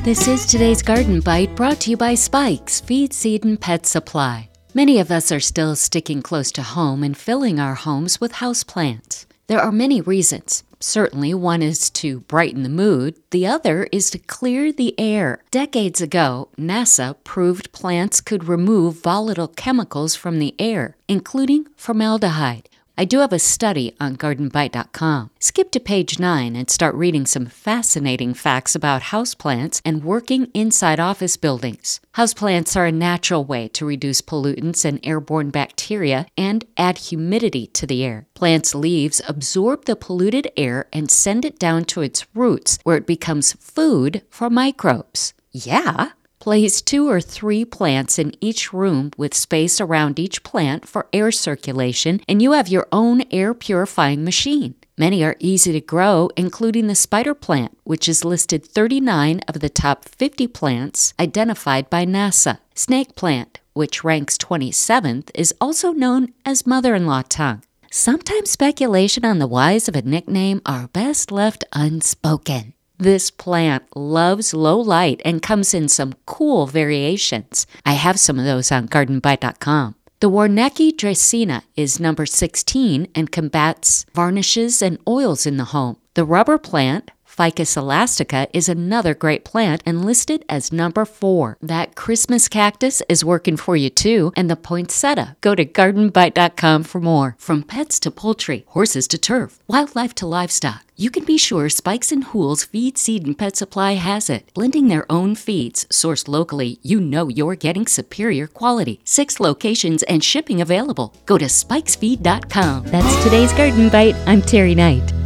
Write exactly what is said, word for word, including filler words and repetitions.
This is today's Garden Bite, brought to you by Spikes Feed, Seed, and Pet Supply. Many of us are still sticking close to home and filling our homes with houseplants. There are many reasons. Certainly, one is to brighten the mood. The other is to clear the air. Decades ago, NASA proved plants could remove volatile chemicals from the air, including formaldehyde. I do have a study on garden bite dot com. Skip to page nine and start reading some fascinating facts about houseplants and working inside office buildings. Houseplants are a natural way to reduce pollutants and airborne bacteria and add humidity to the air. Plants' leaves absorb the polluted air and send it down to its roots, where it becomes food for microbes. Yeah! Place two or three plants in each room with space around each plant for air circulation, and you have your own air purifying machine. Many are easy to grow, including the spider plant, which is listed thirty-nine of the top fifty plants identified by NASA. Snake plant, which ranks twenty-seventh, is also known as mother-in-law tongue. Sometimes speculation on the whys of a nickname are best left unspoken. This plant loves low light and comes in some cool variations. I have some of those on garden bite dot com. The Warnecki Dracaena is number sixteen and combats varnishes and oils in the home. The rubber plant, Ficus elastica, is another great plant and listed as number four. That Christmas cactus is working for you too, and the poinsettia. Go to garden bite dot com for more. From pets to poultry, horses to turf, wildlife to livestock, you can be sure Spikes and Hools Feed, Seed, and Pet Supply has it. Blending their own feeds, sourced locally, you know you're getting superior quality. Six locations and shipping available. Go to spikes feed dot com. That's today's Garden Bite. I'm Terry Knight.